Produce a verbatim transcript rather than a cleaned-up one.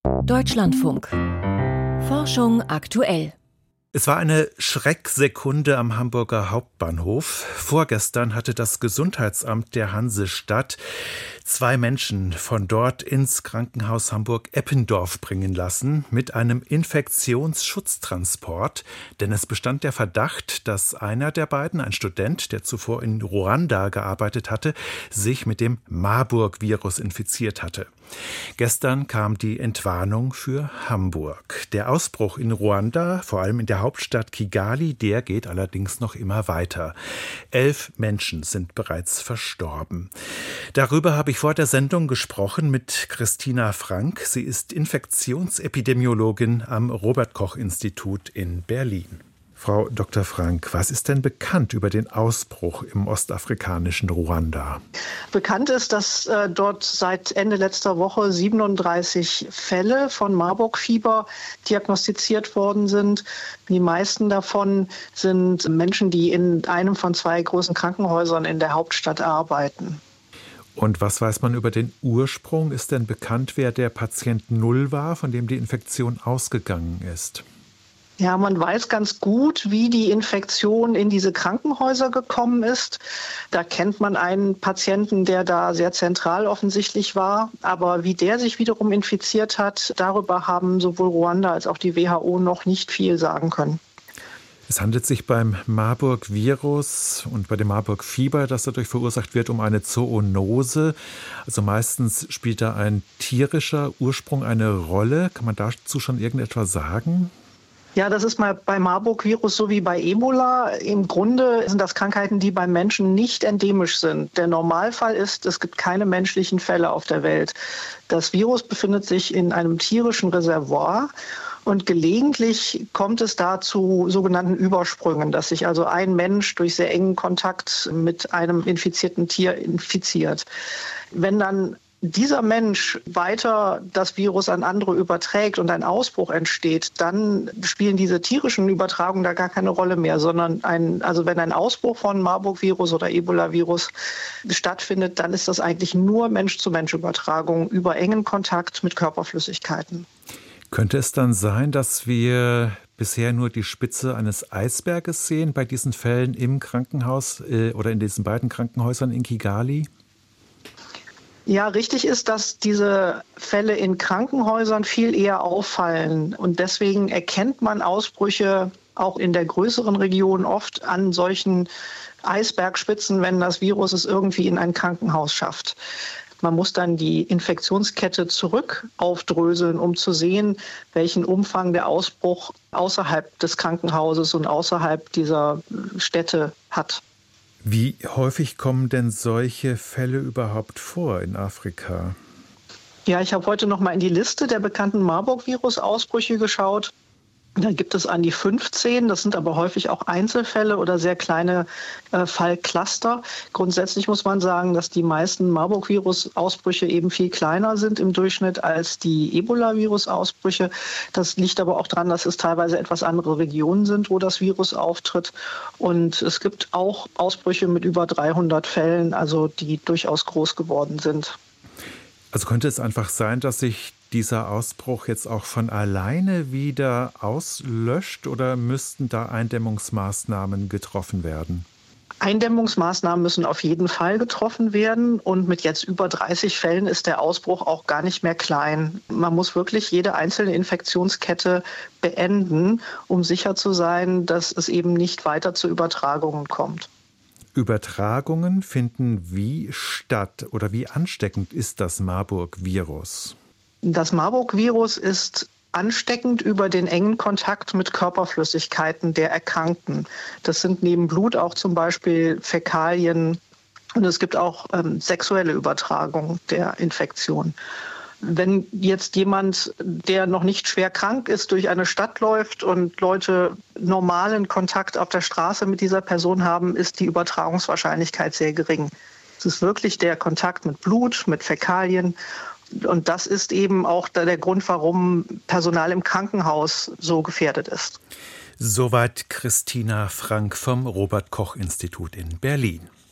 Deutschlandfunk. Forschung aktuell. Es war eine Schrecksekunde am Hamburger Hauptbahnhof. Vorgestern hatte das Gesundheitsamt der Hansestadt zwei Menschen von dort ins Krankenhaus Hamburg-Eppendorf bringen lassen mit einem Infektionsschutztransport. Denn es bestand der Verdacht, dass einer der beiden, ein Student, der zuvor in Ruanda gearbeitet hatte, sich mit dem Marburg-Virus infiziert hatte. Gestern kam die Entwarnung für Hamburg. Der Ausbruch in Ruanda, vor allem in der Hauptstadt Kigali, der geht allerdings noch immer weiter. Elf Menschen sind bereits verstorben. Darüber habe ich vor der Sendung gesprochen mit Christina Frank. Sie ist Infektionsepidemiologin am Robert-Koch-Institut in Berlin. Frau Doktor Frank, was ist denn bekannt über den Ausbruch im ostafrikanischen Ruanda? Bekannt ist, dass äh, dort seit Ende letzter Woche siebenunddreißig Fälle von Marburg-Fieber diagnostiziert worden sind. Die meisten davon sind Menschen, die in einem von zwei großen Krankenhäusern in der Hauptstadt arbeiten. Und was weiß man über den Ursprung? Ist denn bekannt, wer der Patient Null war, von dem die Infektion ausgegangen ist? Ja, man weiß ganz gut, wie die Infektion in diese Krankenhäuser gekommen ist. Da kennt man einen Patienten, der da sehr zentral offensichtlich war. Aber wie der sich wiederum infiziert hat, darüber haben sowohl Ruanda als auch die W H O noch nicht viel sagen können. Es handelt sich beim Marburg-Virus und bei dem Marburg-Fieber, das dadurch verursacht wird, um eine Zoonose. Also meistens spielt da ein tierischer Ursprung eine Rolle. Kann man dazu schon irgendetwas sagen? Ja, das ist mal bei Marburg-Virus so wie bei Ebola. Im Grunde sind das Krankheiten, die beim Menschen nicht endemisch sind. Der Normalfall ist, es gibt keine menschlichen Fälle auf der Welt. Das Virus befindet sich in einem tierischen Reservoir. Und gelegentlich kommt es da zu sogenannten Übersprüngen, dass sich also ein Mensch durch sehr engen Kontakt mit einem infizierten Tier infiziert. Wenn dann dieser Mensch weiter das Virus an andere überträgt und ein Ausbruch entsteht, dann spielen diese tierischen Übertragungen da gar keine Rolle mehr, sondern ein, also wenn ein Ausbruch von Marburg-Virus oder Ebola-Virus stattfindet, dann ist das eigentlich nur Mensch-zu-Mensch-Übertragung über engen Kontakt mit Körperflüssigkeiten. Könnte es dann sein, dass wir bisher nur die Spitze eines Eisberges sehen bei diesen Fällen im Krankenhaus äh, oder in diesen beiden Krankenhäusern in Kigali? Ja, richtig ist, dass diese Fälle in Krankenhäusern viel eher auffallen. Und deswegen erkennt man Ausbrüche auch in der größeren Region oft an solchen Eisbergspitzen, wenn das Virus es irgendwie in ein Krankenhaus schafft. Man muss dann die Infektionskette zurück aufdröseln, um zu sehen, welchen Umfang der Ausbruch außerhalb des Krankenhauses und außerhalb dieser Städte hat. Wie häufig kommen denn solche Fälle überhaupt vor in Afrika? Ja, ich habe heute noch mal in die Liste der bekannten Marburg-Virus-Ausbrüche geschaut. Da gibt es an die fünfzehn, das sind aber häufig auch Einzelfälle oder sehr kleine äh, Fallcluster. Grundsätzlich muss man sagen, dass die meisten Marburg-Virus-Ausbrüche eben viel kleiner sind im Durchschnitt als die Ebola-Virus-Ausbrüche. Das liegt aber auch daran, dass es teilweise etwas andere Regionen sind, wo das Virus auftritt. Und es gibt auch Ausbrüche mit über dreihundert Fällen, also die durchaus groß geworden sind. Also könnte es einfach sein, dass sich dieser Ausbruch jetzt auch von alleine wieder auslöscht oder müssten da Eindämmungsmaßnahmen getroffen werden? Eindämmungsmaßnahmen müssen auf jeden Fall getroffen werden. Und mit jetzt über dreißig Fällen ist der Ausbruch auch gar nicht mehr klein. Man muss wirklich jede einzelne Infektionskette beenden, um sicher zu sein, dass es eben nicht weiter zu Übertragungen kommt. Übertragungen finden wie statt oder wie ansteckend ist das Marburg-Virus? Das Marburg-Virus ist ansteckend über den engen Kontakt mit Körperflüssigkeiten der Erkrankten. Das sind neben Blut auch zum Beispiel Fäkalien und es gibt auch ähm, sexuelle Übertragung der Infektion. Wenn jetzt jemand, der noch nicht schwer krank ist, durch eine Stadt läuft und Leute normalen Kontakt auf der Straße mit dieser Person haben, ist die Übertragungswahrscheinlichkeit sehr gering. Es ist wirklich der Kontakt mit Blut, mit Fäkalien. Und das ist eben auch der Grund, warum Personal im Krankenhaus so gefährdet ist. Soweit Christina Frank vom Robert-Koch-Institut in Berlin.